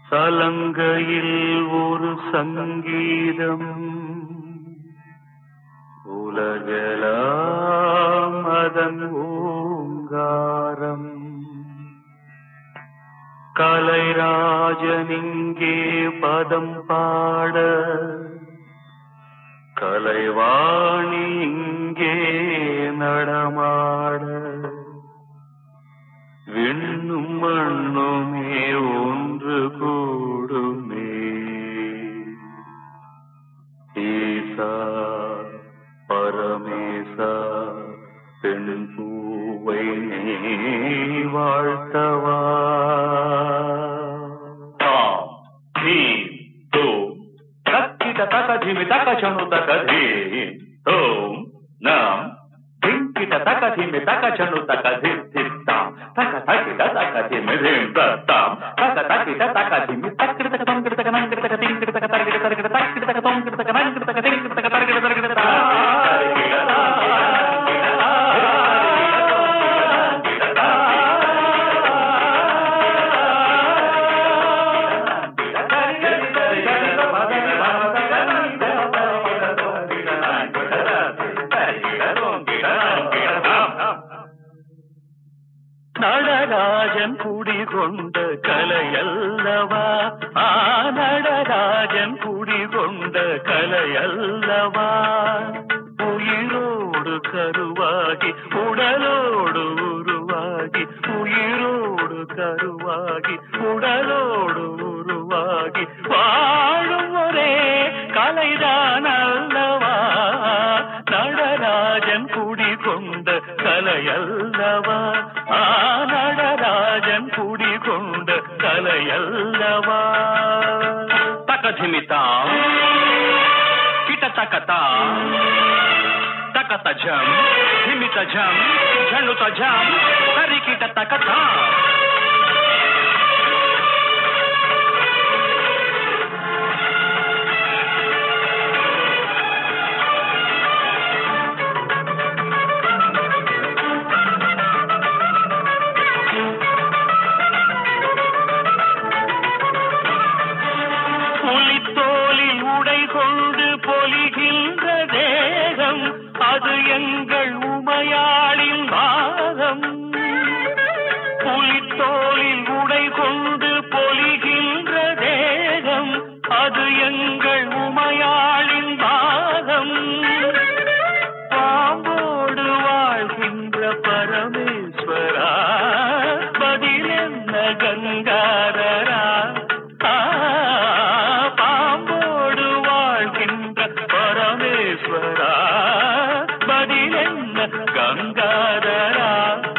சலங்கையில் ஒரு சங்கீதம் உலகெல்லாம் அதன் ஓங்காரம். கலைராஜன் இங்கே பதம் பாட, கலைவாணி இங்கே நடமாட, விண்ணும் மண்ணுமே ஒன்று கூடுமே. ஈசா பரமேசா பெண் பூவை நீ வாழ்த்தவா. தக ಧಿಮಿ ತಕ ಚಣು ತಕ ಧೀ ಓಂ ನಂ ಧಿಂಕಿಟ ತಕ ಧಿಮಿ ತಕ ಚಣು ತಕ ಧಿ ಧಿತ್ತಾಂ ತಕ ತಕಿಟ ತಕ ಧಿಮಿ ಧಿಂ ತತ್ತಾಂ ತಕ ತಕಿಟ ತಕ ಧಿಮಿ ತಕ್ಕಿಟ ತಕ ತೊಂಕಿಟ ತಕ ನಂಕಿಟ ತಕ ತಿಂಕಿಟ ತಕ ತರಗಿಟ ತರಗಿಟ ತಕ್ಕಿಟ ತಕ ತೊಂಕಿಟ ತಕ ನಂಕಿಟ ತಕ ತಿಂಕಿಟ ತಕ ತರಗಿಟ ತರಗಿಟ நடராஜன் குடிகொண்ட கலையல்லவா. நடராஜன் குடிகொண்ட கலையல்லவா. உயிரோடு கருவாகி உடலோடு உருவாகி, உயிரோடு கருவாகி உடலோடு உருவாகி வாழும் ஒரே கலைதான் அல்லவா. நடராஜன் குடிகொண்ட கலையல்லவா. நடராஜன் குடிகொண்ட கலையல்லவா. தக ಧಿಮಿತಾ ಕಿಟ ತಕತಾ ತಕತ ಜಂ ಧಿಮಿತ ಜಂ ಝಣುತ ಜಂ ತರಿಕಿಟ ತಕತಾ. புலித்தோலில் உடை கொண்டு பொலிகின்ற தேகம் அது எங்கள் உமையாளின் பாகம். புலித்தோலில் உடை கொண்டு பொலிகின்ற தேகம் அது எங்கள் உமையாளின் பாகம். பாம்போடு வாழ்கின்ற பரமேஸ்வரா பதில் என்ன கங்காதரா. பாம்போடு வாழ்கின்ற பரமேஸ்வரா பதில் என்ன கங்காதரா.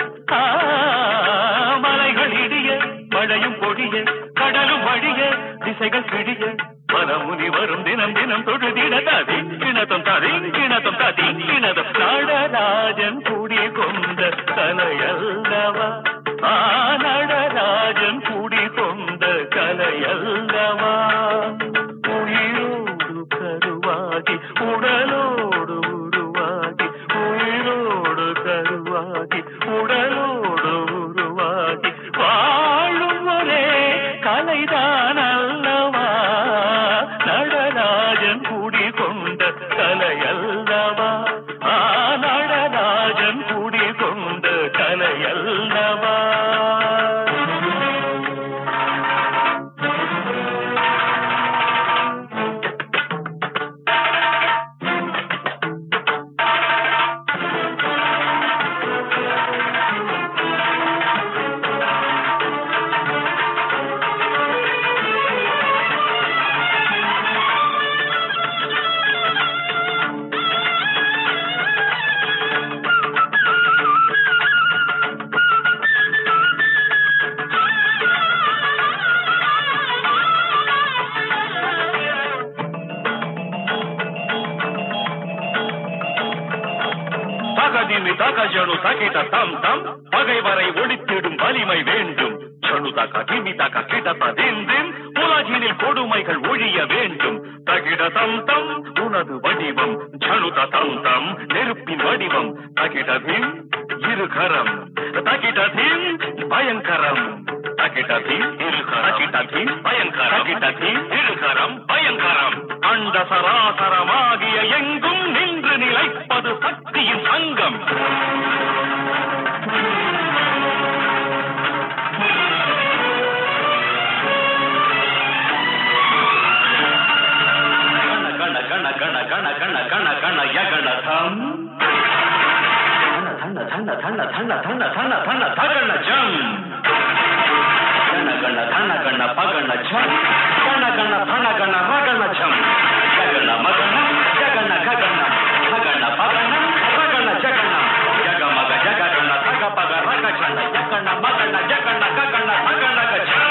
மலைகள் இடிய மழையும் பொழிய கடலும் வழிய திசைகள் பிடிய மனமுனி வரும் தினம் தினம் தொழுதிட ததிங்கிணதம் ததிங்கிணதம் ததிங்கிணதம். நடராஜன் குடிகொண்ட கலையல்லவா. நடராஜன் குடிகொண்ட கலையல்லவா. உயிரோடு கருவாகி உடலோடு உருவாகி, உயிரோடு கருவாகி உடலோடு உருவாகி வாழும் ஒரே கலைதான் அல்லவா. நடராஜன் குடிகொண்ட கலையல்லவா. நடராஜன் குடிகொண்ட கலையல்லவா. தகதிமி தக ஜணு தகிட தம் தம் பகைவரை ஒழித்திடும் வலிமை வேண்டும். ஜணு தக திமி தக கிட ததிந்தின் உலகினில் கொடுமைகள் ஒழிய வேண்டும். தகிட தம் தம் உனது வடிவம் ஜணு தம் தம் நெருப்பின் வடிவம். தகிட தின் இருகரம் தகிட தின் பயங்கரம். தகிடதி தகிடதி பயங்கரம் தகிடதி இருகரம் பயங்கரம் அண்ட சராசரமாகிய எங்கும் நின்று நிலைப்பது சக்தியின் சங்கம். கண கண கண கண கண கண கண யகணதம் தன தன தன தன தன தன தன தகணஜம் கண கண தன கண பகண ஜம் கண கண தன கண ரகணஜம் ஜகண மகண ஜகண ககண பகண பகண ரகண ஜகண ஜக மக ஜகண தக பக ரகஜன ஜகண மகண ஜகண ககண தகண கஜம்.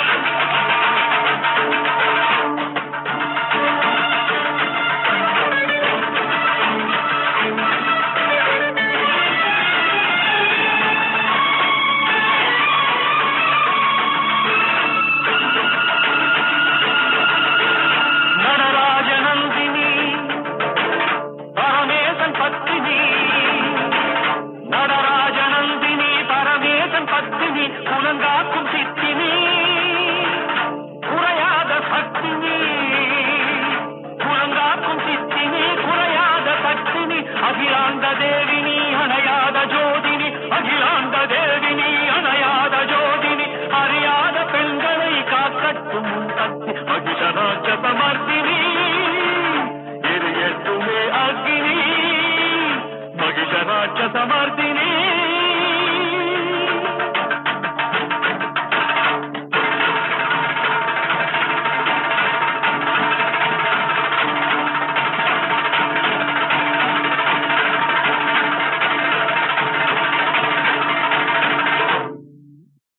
அகிலாண்ட தேவினி அணையாத ஜோதினி அகிலாண்ட தேவினி அணையாத ஜோதினி அறியாத பெண்களை காக்கட்டும் சக்தி அகிஷராட்ச சமர்த்தினி.